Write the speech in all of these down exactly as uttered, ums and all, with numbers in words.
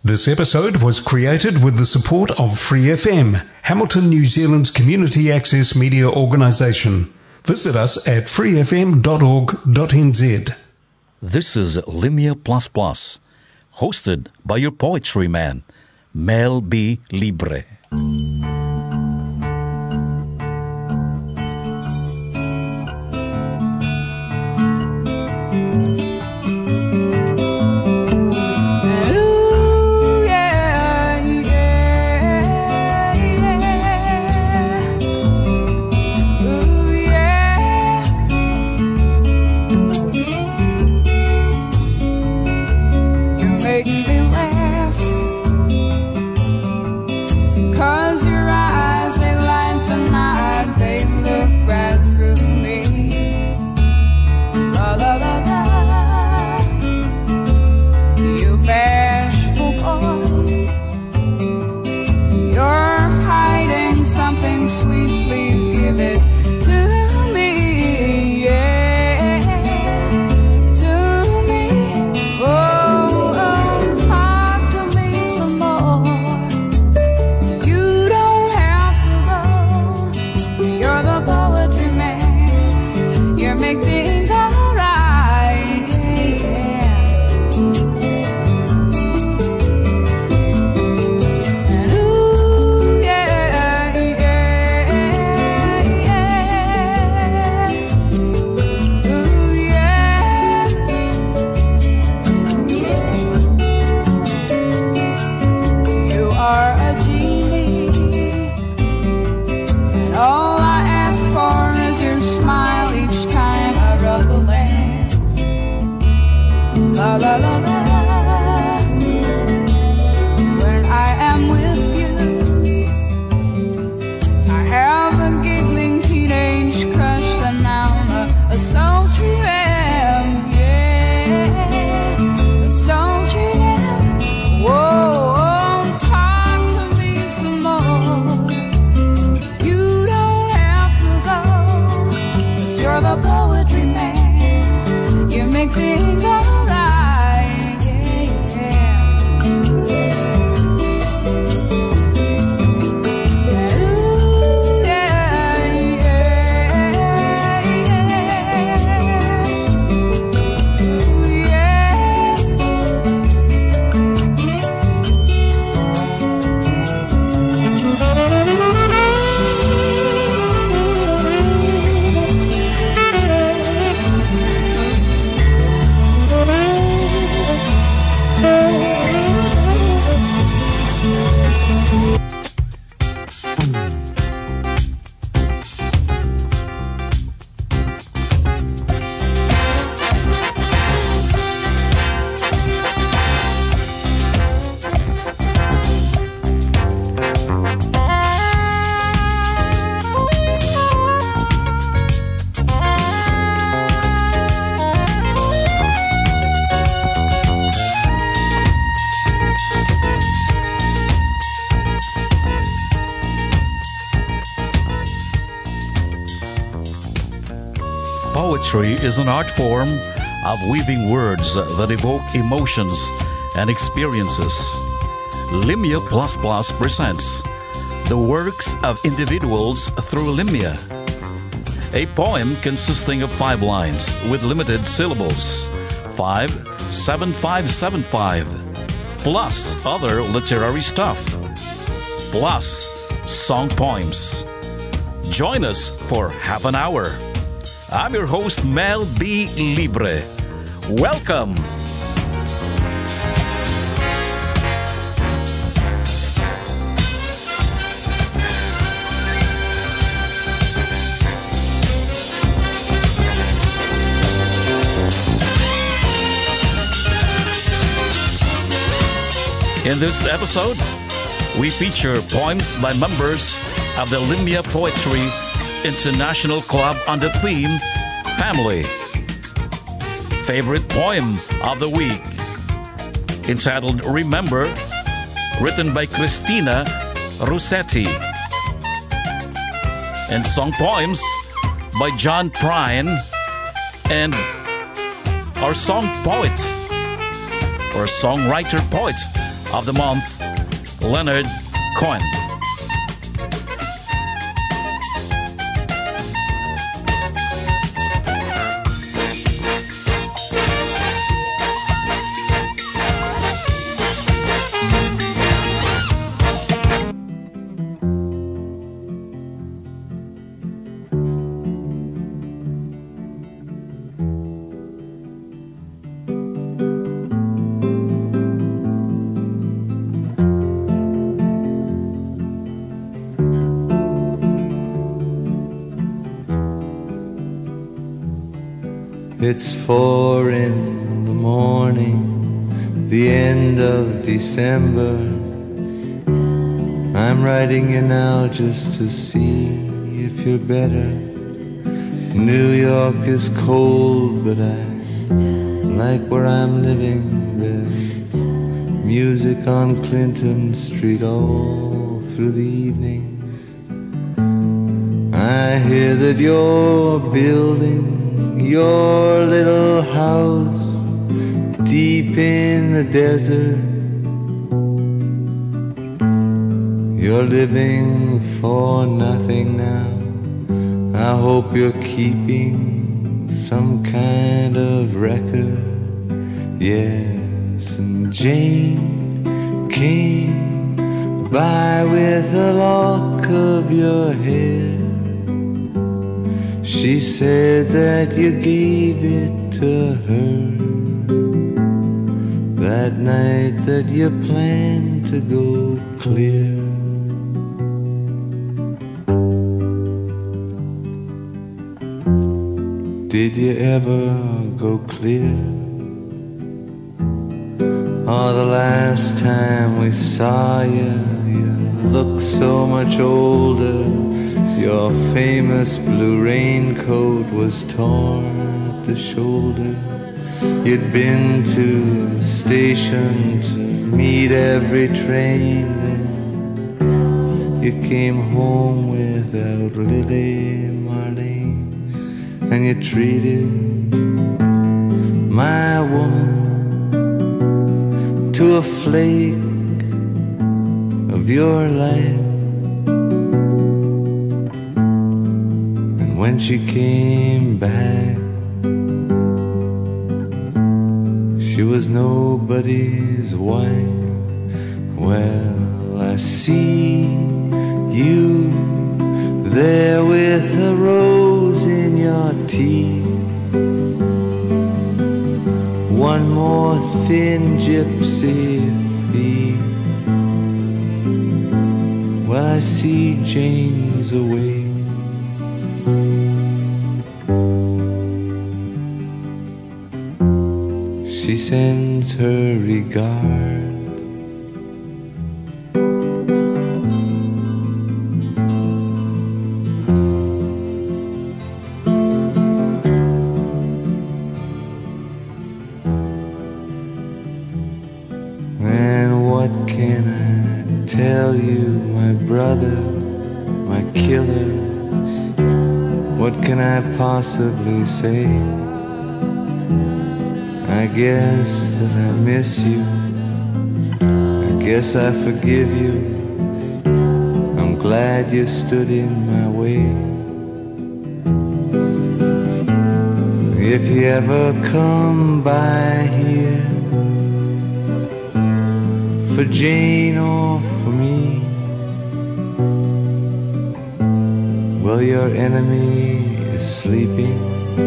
This episode was created with the support of Free F M, Hamilton, New Zealand's community access media organisation. Visit us at free f m dot org dot n z. This is Limia Plus Plus, hosted by your poetry man, Mel B. Libre. Poetry is an art form of weaving words that evoke emotions and experiences. Limia Plus Plus presents the works of individuals through Limia. A poem consisting of five lines with limited syllables, five, seven, five, seven, five, plus other literary stuff, plus song poems. Join us for half an hour. I'm your host, Mel B. Libre. Welcome! In this episode, we feature poems by members of the Limia Poetry International Club on the theme Family. Favorite Poem of the Week, entitled Remember, written by Christina Rossetti. And Song Poems by John Prine and our song poet or songwriter poet of the month, Leonard Cohen. It's four in the morning, the end of December. I'm writing you now just to see if you're better. New York is cold, but I like where I'm living. There's music on Clinton Street all through the evening. I hear that you're building your little house deep in the desert. You're living for nothing now. I hope you're keeping some kind of record. Yes, and Jane came by with a lock of your hair. She said that you gave it to her that night that you planned to go clear. Did you ever go clear? Oh, the last time we saw you, you looked so much older. Your famous blue raincoat was torn at the shoulder. You'd been to the station to meet every train. Then you came home without Lily Marlene, and you treated my woman to a flake of your life. When she came back, she was nobody's wife. Well, I see you there with a rose in your teeth, one more thin gypsy thief. Well, I see Jane's away. She sends her regards. And what can I tell you, my brother, my killer? What can I possibly say? I guess that I miss you. I guess I forgive you. I'm glad you stood in my way. If you ever come by here for Jane or for me, well, your enemy is sleeping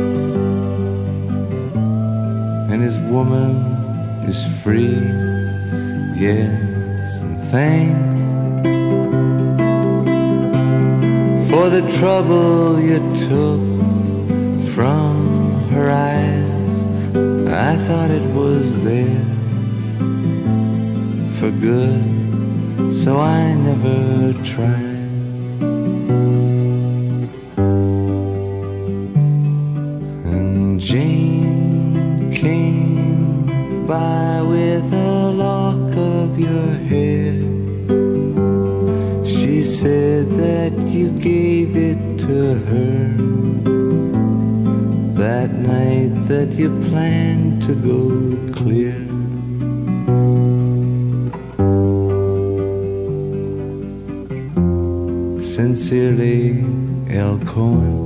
and his woman is free. Yes, and thanks for the trouble you took from her eyes. I thought it was there for good, so I never tried. And Jane came by with a lock of your hair. She said that you gave it to her that night that you planned to go clear. Sincerely, El Cohen.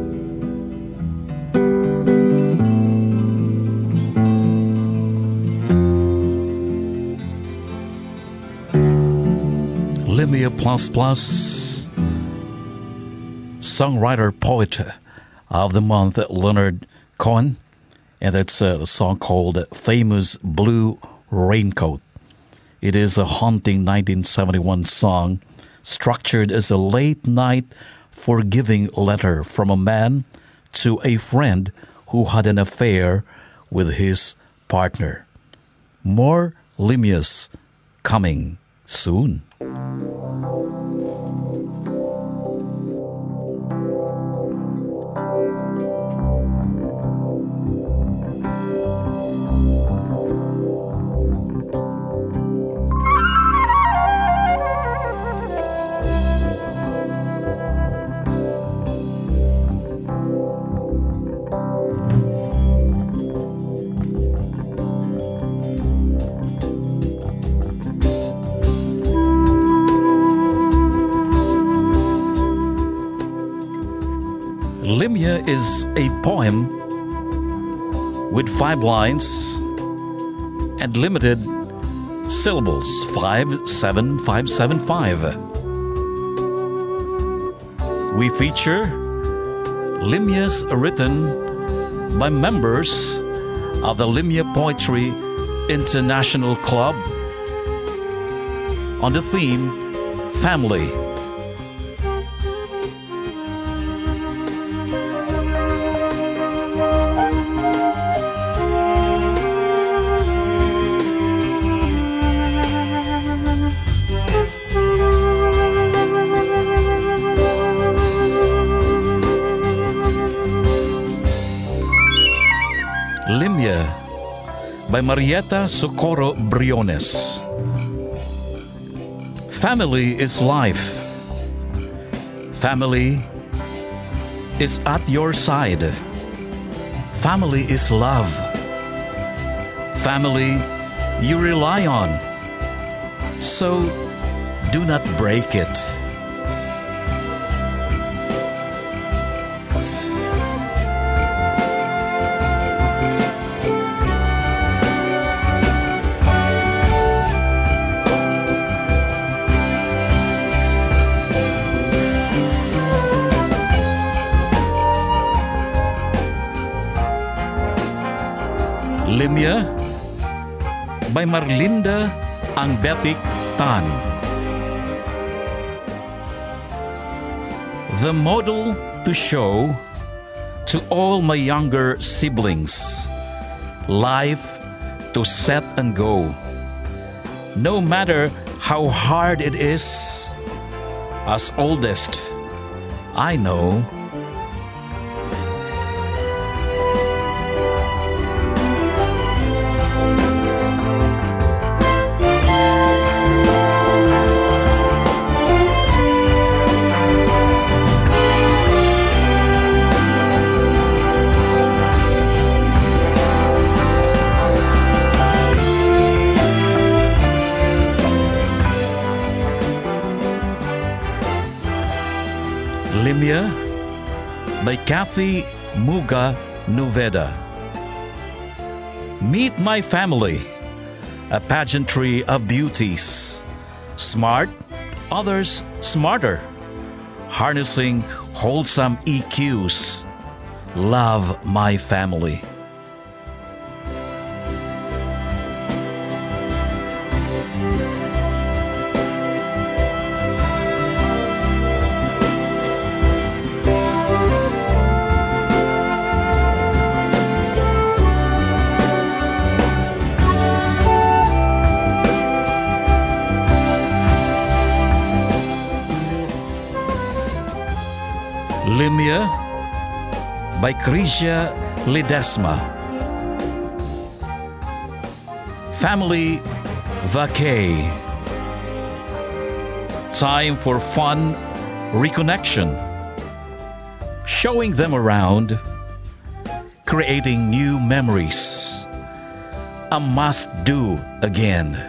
Limia Plus Plus, songwriter poet of the month, Leonard Cohen, and that's a song called Famous Blue Raincoat. It is a haunting nineteen seventy-one song structured as a late-night forgiving letter from a man to a friend who had an affair with his partner. More Limias coming soon. Limia is a poem with five lines and limited syllables, five, seven, five, seven, five. We feature Limias written by members of the Limia Poetry International Club on the theme Family. Limia by Marieta Socorro Briones. Family is life. Family is at your side. Family is love. Family you rely on. So do not break it. Limia by Marlinda Angbetic Tan. The model to show to all my younger siblings, life to set and go. No matter how hard it is, as oldest, I know. Limia by Kathy Muga Nuveda. Meet my family, a pageantry of beauties. Smart, others smarter. Harnessing wholesome E Qs. Love my family. Limia by Crisia Ledesma. Family Vacay. Time for fun reconnection. Showing them around. Creating new memories. A must-do again.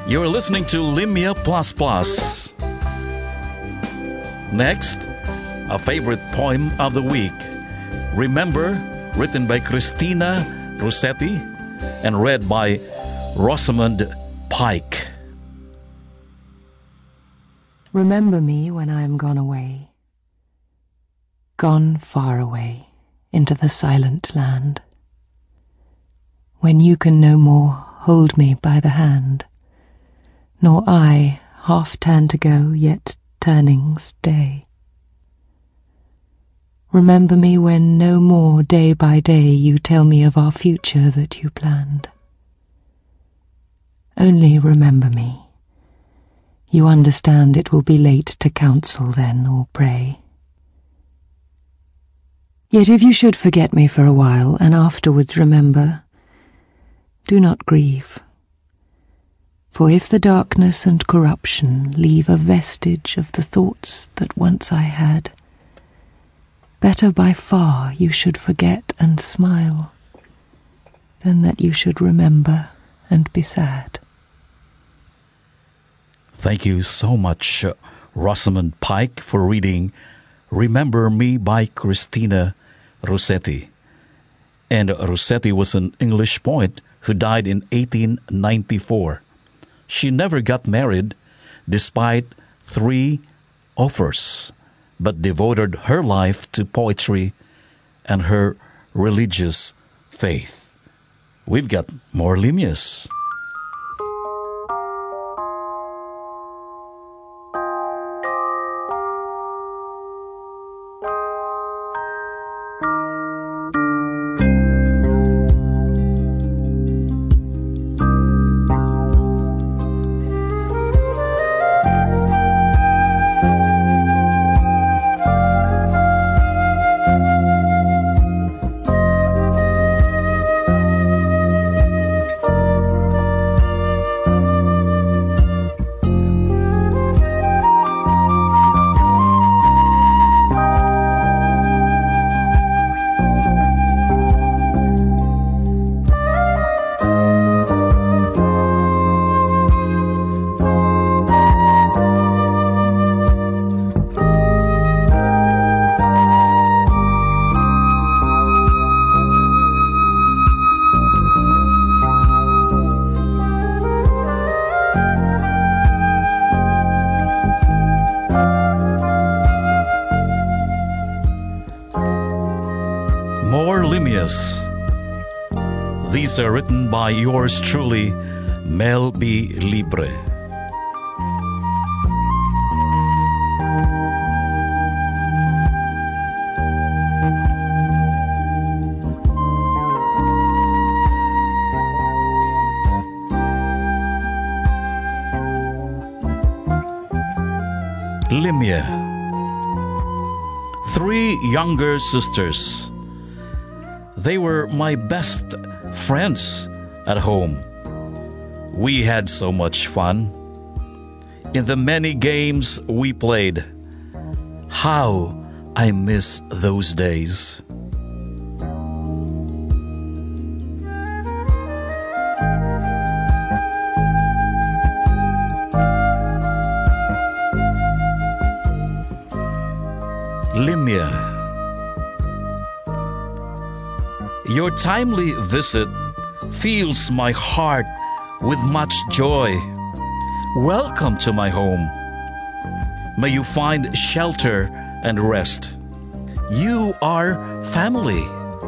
You're listening to Limya Plus Plus. Next, a favorite poem of the week. Remember, written by Christina Rossetti and read by Rosamund Pike. Remember me when I am gone away, gone far away into the silent land. When you can no more hold me by the hand, nor I half turn to go, yet turning stay. Remember me when no more day by day you tell me of our future that you planned. Only remember me. You understand it will be late to counsel then or pray. Yet if you should forget me for a while and afterwards remember, do not grieve. For if the darkness and corruption leave a vestige of the thoughts that once I had, better by far you should forget and smile, than that you should remember and be sad. Thank you so much, uh, Rosamund Pike, for reading Remember Me by Christina Rossetti. And Rossetti was an English poet who died in eighteen ninety-four. She never got married despite three offers, but devoted her life to poetry and her religious faith. We've got more Limyas. These are written by yours truly, Mel B. Libre. Limya. Three younger sisters. They were my best friends at home. We had so much fun. In the many games we played, how I miss those days. Limya. Your timely visit fills my heart with much joy. Welcome to my home. May you find shelter and rest. You are family.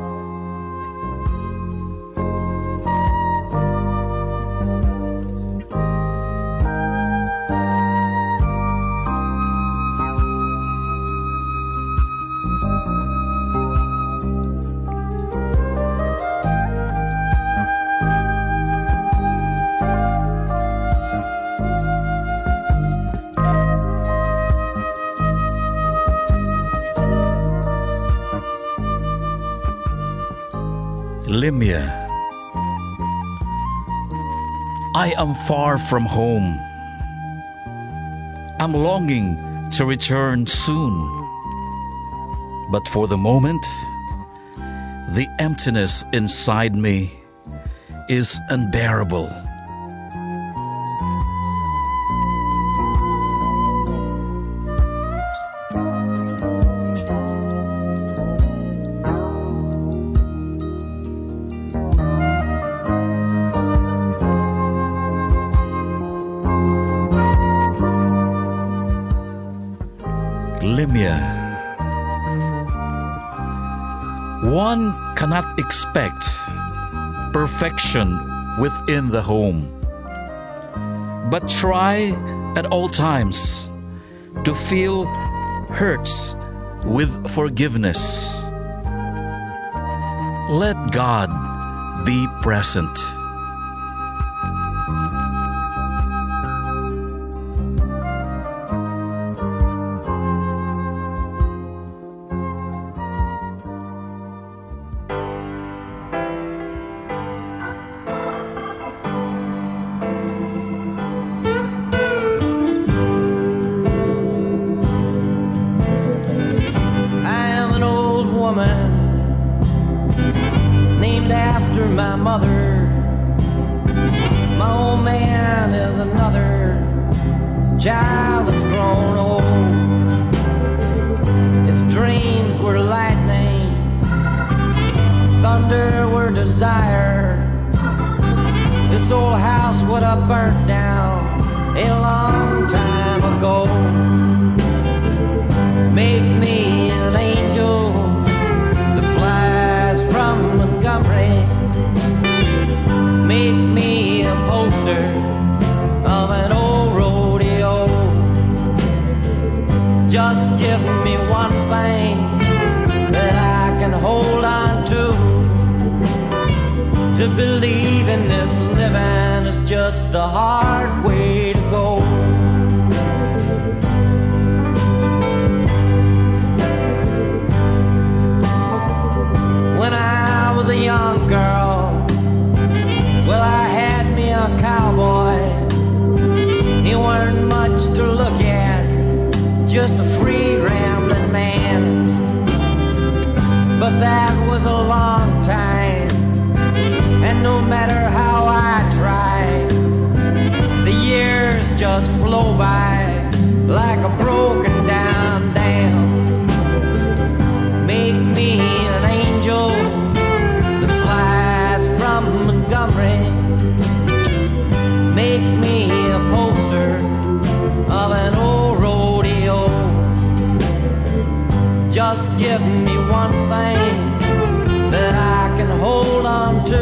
Limya. I am far from home. I'm longing to return soon. But for the moment, the emptiness inside me is unbearable. Limia. One cannot expect perfection within the home, but try at all times to feel hurts with forgiveness. Let God be present. Named after my mother. My old man is another child that's grown old. If dreams were lightning, thunder were desire, this old house would have burnt down a long time ago. Make me an angel that flies from Montgomery. Make me a poster of an old rodeo. Just give me one thing that I can hold on to. To believe in this living is just a hard way to go. When I was a young girl, well, I had me a cowboy. He weren't much to look at, just a free rambling man. But that was a long time, and no matter how I tried, the years just flow by like a broken down dam. Make me an angel that flies from Montgomery. Make me a poster of an old rodeo. Just give me one thing that I can hold on to.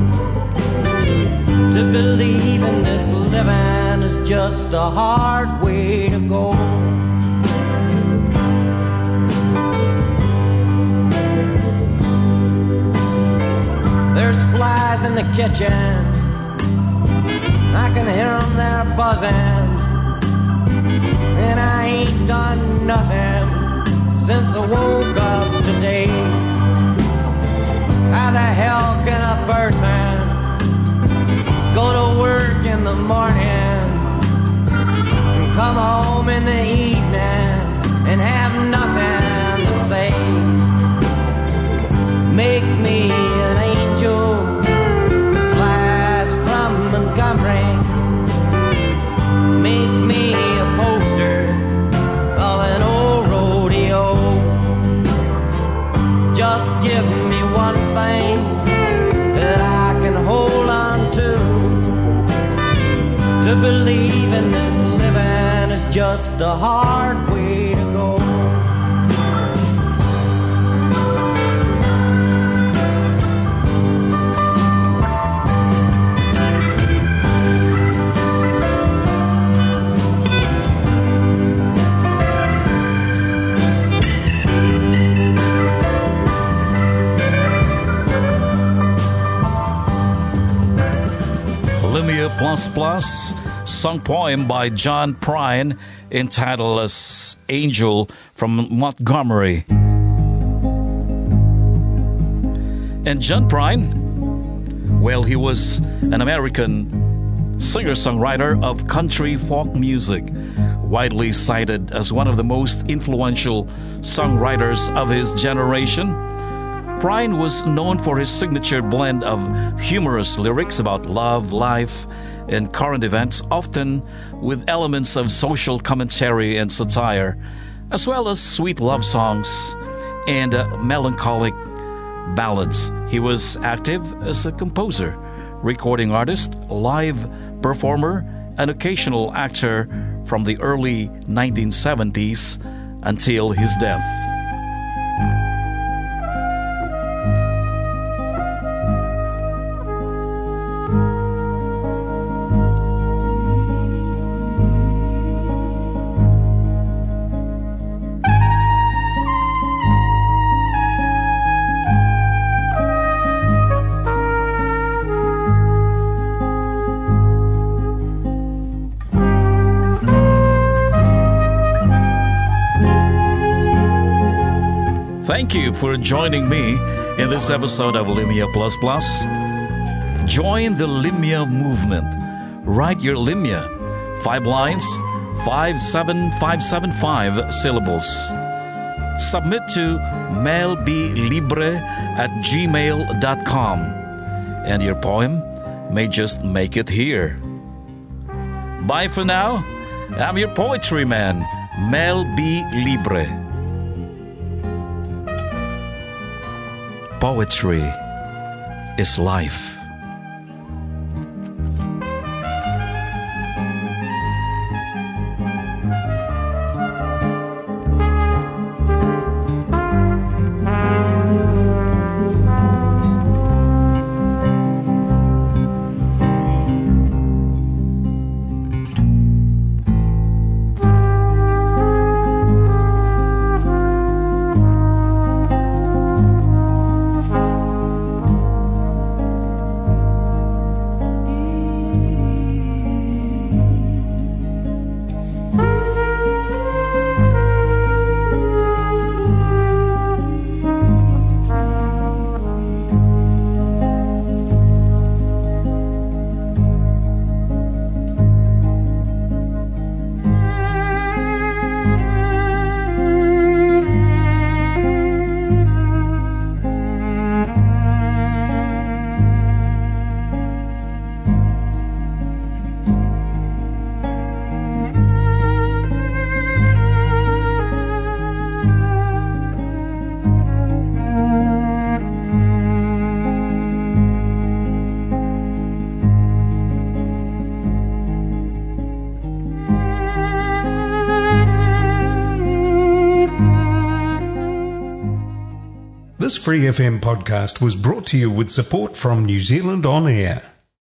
To believe in this living is just a hard way to go. There's flies in the kitchen, I can hear them there buzzing, and I ain't done nothing since I woke up today. How the hell can a person go to work in the morning and come home in the evening and have nothing to say? Make me an angel that flies from Montgomery. Make me a poster of an old rodeo. Just give me one thing that I can hold on to. To believe in this living is just a hard way to go. Limia Plus Plus, sung poem by John Prine entitled as Angel from Montgomery. And John Prine, well, he was an American singer-songwriter of country folk music, widely cited as one of the most influential songwriters of his generation. Prine was known for his signature blend of humorous lyrics about love, life, and current events, often with elements of social commentary and satire, as well as sweet love songs and uh, melancholic ballads. He was active as a composer, recording artist, live performer, and occasional actor from the early nineteen seventies until his death. Thank you for joining me in this episode of Limia Plus Plus. Join the Limia movement. Write your Limia. Five lines, five seven five seven five syllables. Submit to mailbilibre at gmail dot com. And your poem may just make it here. Bye for now. I'm your poetry man, Mel B. Libre. Poetry is life. This Free F M podcast was brought to you with support from New Zealand On Air.